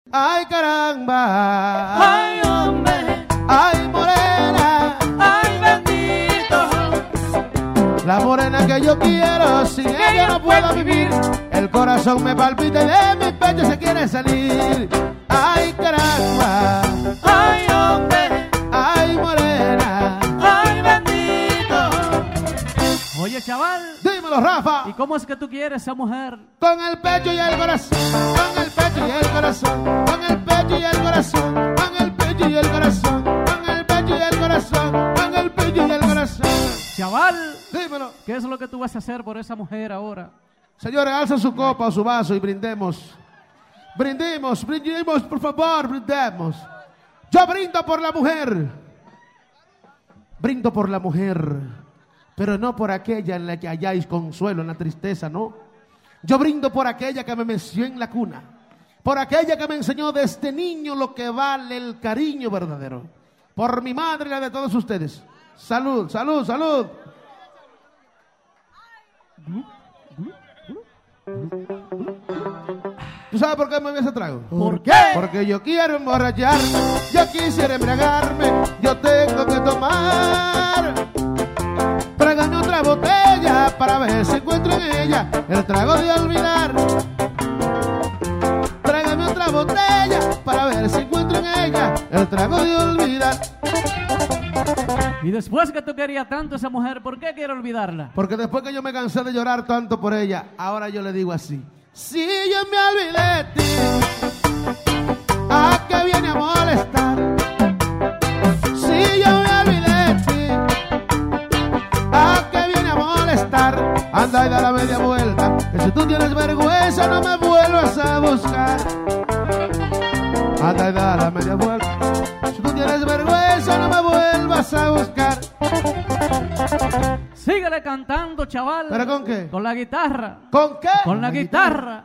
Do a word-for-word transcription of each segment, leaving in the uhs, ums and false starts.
Ay, caramba. Ay, hombre. Ay, morena. Ay, bendito. La morena que yo quiero, sin ella no puedo vivir. El corazón me palpita y de mi pecho se quiere salir. Ay, caramba. Ay, hombre. Ay, morena. Ay, bendito. Oye, chaval. Dímelo, Rafa. ¿Y cómo es que tú quieres esa mujer? Con el pecho y el corazón, con el pecho y el corazón, con el pecho y el corazón, con el pecho y el corazón, con el pecho y el corazón, con el pecho y el corazón. Chaval, dímelo. ¿Qué es lo que tú vas a hacer por esa mujer ahora? Señores, alza su copa o su vaso y brindemos. Brindemos, brindemos, por favor, brindemos. Yo brindo por la mujer. Brindo por la mujer, pero no por aquella en la que halláis consuelo en la tristeza, no. Yo brindo por aquella que me meció en la cuna, por aquella que me enseñó desde niño lo que vale el cariño verdadero. Por mi madre y la de todos ustedes. Salud, salud, salud. ¿Tú sabes por qué me voy a ese trago? ¿Por qué? Porque yo quiero emborracharme, yo quisiera embriagarme, yo tengo que tomar. Tráigame otra botella para ver si encuentro en ella el trago de olvidar. Tráigame otra botella para ver si encuentro en ella el trago de olvidar. Y después que tú querías tanto a esa mujer, ¿por qué quieres olvidarla? Porque después que yo me cansé de llorar tanto por ella, ahora yo le digo así: si yo me olvidé de ti, ¿a qué viene a molestar? Si yo me olvidé de ti, ¿a qué viene a molestar? Anda y da la media vuelta, que si tú tienes vergüenza no me vuelvas a buscar. Anda y da la media vuelta, si tú tienes vergüenza no me vuelvas a buscar. Síguele cantando, chaval. ¿Pero con qué? Con la guitarra. ¿Con qué? Con la guitarra.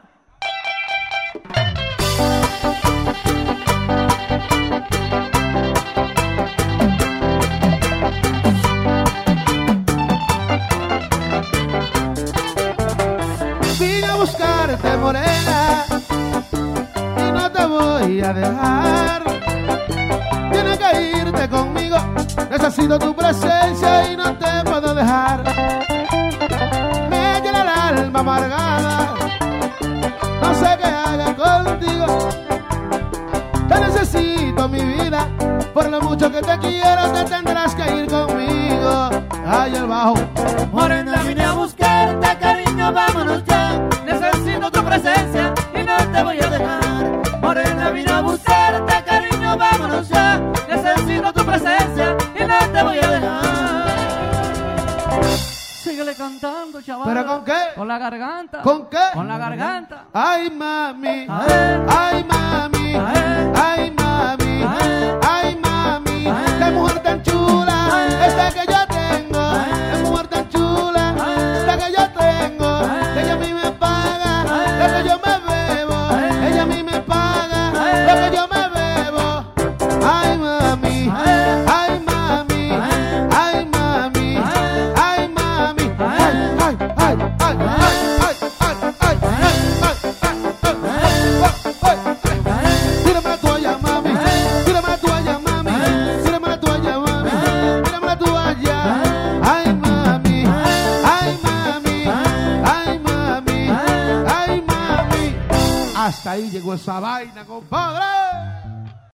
Vine a buscarte, morena, y no te voy a dejar. Tienes que irte conmigo, necesito tu presencia y no te puedo dejar. Me llena el alma amargada, no sé qué haga contigo. Te necesito, mi vida, por lo mucho que te quiero, te tendrás que ir conmigo. Ay, el bajo. Morena, vine a buscarte, cariño, vámonos ya. Necesito tu presencia y no te voy a dejar. Morena, vine a buscarte, cariño, vámonos ya. Necesito tu presencia y no te voy a dejar. Síguele cantando, chaval. ¿Pero con qué? Con la garganta. ¿Con qué? Con la garganta. Ay, mami. Ay, Ay, mami. Ay. Ay, mami. Ay. Ay, mami. Qué mujer tan chula, esta que yo tengo. Qué mujer tan chula, esta que yo tengo. Ella a mí me paga lo que yo me bebo. Ella a mí me paga lo que yo me bebo. Ay, mami. Ay, mami. Ay, mami. Ay, mami. Ay, ay, ay, ay, ay, ay, ay, ay, ay. Tírame la toalla, mami. Tírame la toalla, mami. Tírame la toalla, mami. Tírame la toalla. Ay, mami. Ay, mami. Ay, mami. Ay, mami. Hasta ahí llegó esa vaina, compadre.